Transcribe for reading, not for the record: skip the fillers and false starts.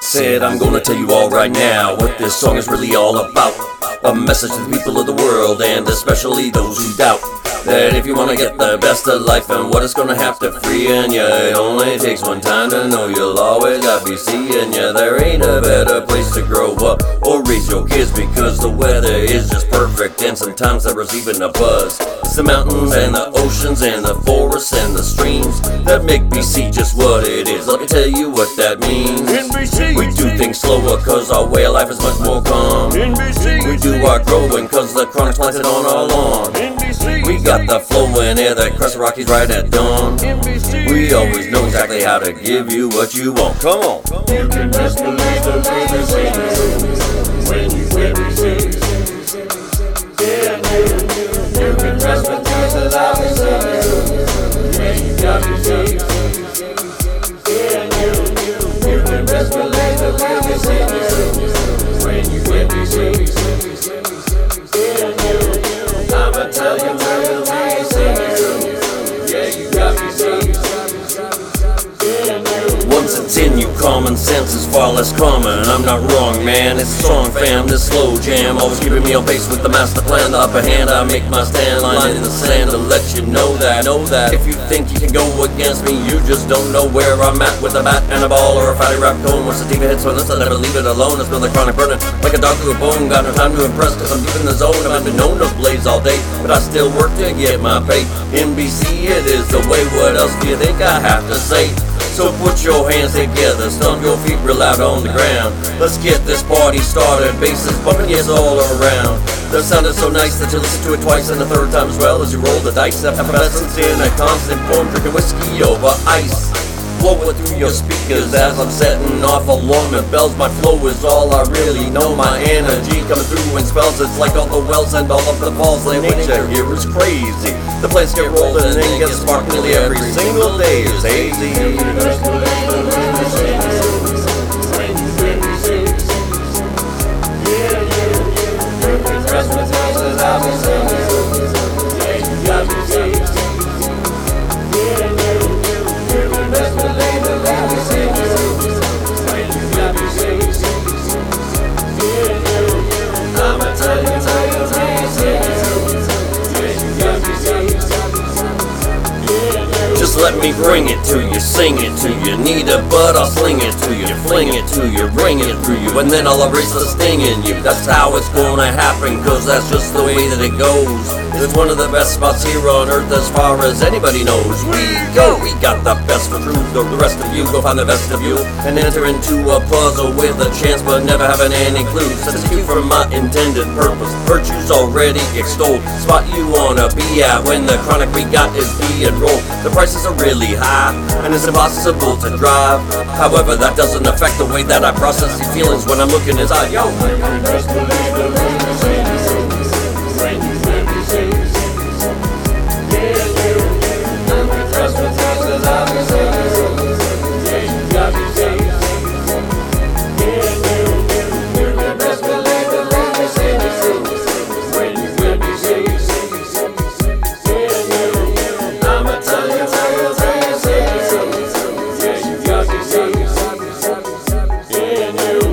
said I'm gonna tell you all right now what this song is really all about. A message to the people of the world, and especially those who doubt that if you wanna get the best of life and what it's gonna have to free in ya, it only takes one time to know you'll always be seeing ya. There ain't a better place to grow up or raise your kids, because the weather is just perfect, and sometimes there's even a buzz. It's the mountains and the oceans and the forests and the streams that make BC just what it is. Let me tell you what that means. In BC, we do things slower cause our way of life is much more calm. in BC, We do our growing cause the chronic's planted on our lawn. in BC, We got the flowing air that crosses the Rockies right at dawn. in BC. We always know exactly how to give you what you want. Come on. You can best believe the BBC when you hear BC. Yeah, you can rest with Jesus, I'll be saying. Yeah, you got BC. Yeah, you can best believe the BBC when you hear BC. Yeah, I'ma tell you where the BBC. Yeah, you got BC. Once it's in you, common sense is far less common. I'm not wrong, man. It's a song, fam. This slow jam always keeping me on pace with the master plan. The upper hand, I make my stand, line in the sand to let you know that. If you think you can go against me, you just don't know where I'm at with a bat and a ball or a fatty rap cone. Once the TV hits on this, I'll never leave it alone. It's been the chronic burning like a dog through a bone. Got no time to impress cause I'm deep in the zone. I've been known to blaze all day, but I still work to get my pay. NBC, it is the way. What else do you think I have to say? So put your hands together, stomp your feet real loud on the ground. Let's get this party started, basses bumping yes all around. That sounded so nice that you listen to it twice and a third time as well as you roll the dice. Effervescence in a constant form, drinking whiskey over ice. Blow it through your speakers as I'm setting off alarming bells. My flow is all I really know. My energy coming through in spells. It's like all the wells and all of the falls. The nature here is crazy. The place get rolling and then gets sparked nearly every single day. It's hazy. Best believe the BBC when you hear BC. Yeah, you can rest with Jesus, I'll be saying. Yeah, you got BC. Yeah, you can best believe the BBC when you got BC. Yeah, I'ma tell you BC. Yeah, you got BC. Just let me bring it to you, sing it to you. Need a butt, I'll sling it to you, fling it to you, bring it through you, and then I'll erase the sting in you. That's how it's gonna happen, cause that's just the way that it goes. It's one of the best spots here on earth as far as anybody knows. We got the best for truth. The rest of you go find the best of you and enter into a puzzle with a chance but never having any clues. Substitute for my intended purpose, virtues already extolled. Spot you wanna be at when the chronic we got is being rolled. The prices are really high and it's impossible to drive. However, that doesn't affect the way that I process these feelings when I'm looking inside. Yo, You can best believe the BBC when you hear BC. Yeah, you can rest with Jesus, I'll be saying. Yeah, you got BC. Yeah, you can best believe the BBC when you hear BC. Yeah, you, I'ma tell you BC. Yeah, you got BC. Yeah, you.